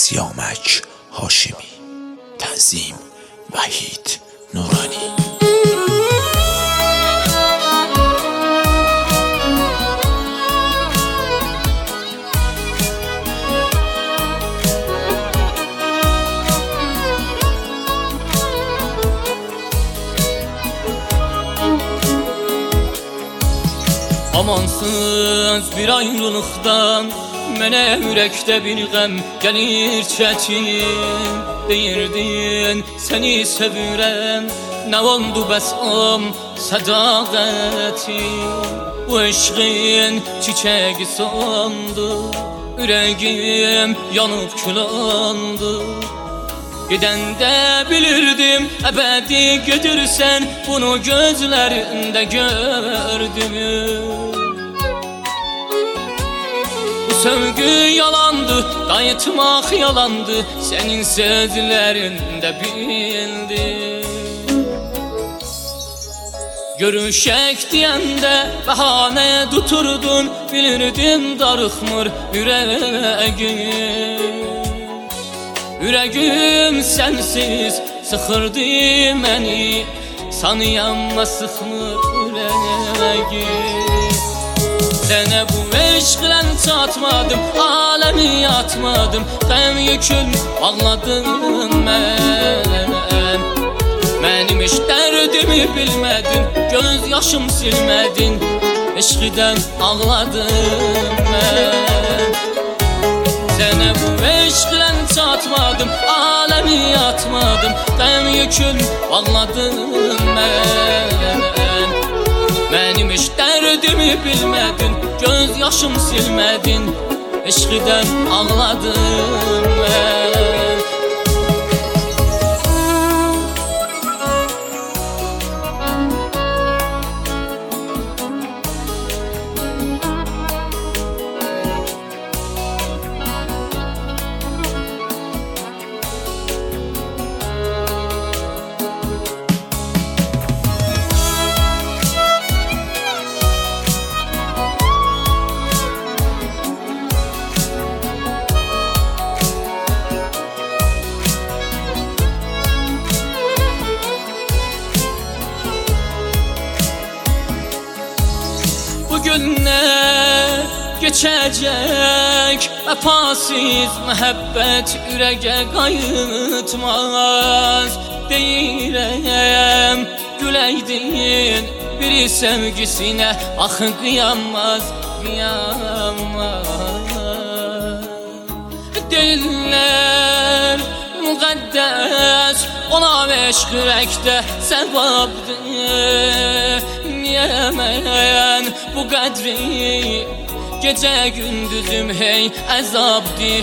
سیامک هاشمی. تنظیم وحید نورانی. Amansız bir ayrılıktan mənə ürəkdə bir qəm gəlir çətin. Deyirdin səni sevirəm, nə oldu bəs sədaqətin? Bu eşqin çiçəyi sandı, ürəyim yanıb külandı. Gedəndə bilirdim əbədi gedirsən, bunu gözlərində gördüm. Bu sevgi yalandı, qayıtmaq yalandı, sənin sözlərində bildim. Görüşək deyəndə bəhanə tuturdun, bilirdim darıxmır ürəyim. Ürəyim sənsiz sıxırdı məni, sanıyamma sıxmır ürəyim. Sənə bu eşqlə çatmadım, aləmi atmadım, qəm yükün bağladım mən. Mənim eş dərdimi bilmədin, göz yaşım silmədin, eşqidən ağladım mən. Sənə bu eşqlə çatmadım, aləmi atmadım, qəm yükün bağladım mən. Mənim eş dərdimi bilmədin, göz yaşım silmədin, eşqidən ağladım mən. Günlər geçəcək, vəfasız məhəbbət ürəyə qayıtmaz. Deyirəm güləydin biri sevgisinə, axı qıyanmaz, qıyanmaz. Deyirlər müqəddəs, ona eşq ürəkdə səvabdır. Niyə mən bu qədri gecə gündüzüm hey əzabdır,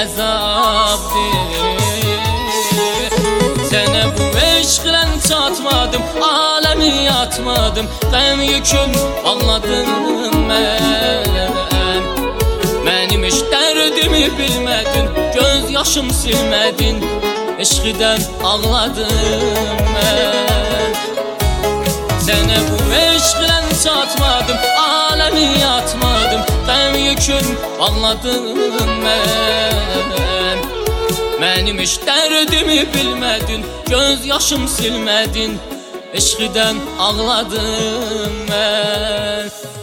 əzabdır. Sənə bu eşqlə çatmadım, aləmi atmadım, qəm yükün bağladım mən. Mənim eş dərdimi bilmədin, göz yaşım silmədin, eşqidən ağladım mən. Sənə bu eşqlə çatmadım, aləmi atmadım, qəm yükün bağladım mən. Mənim eş dərdimi bilmədin, göz yaşım silmədin, eşqidən ağladım mən.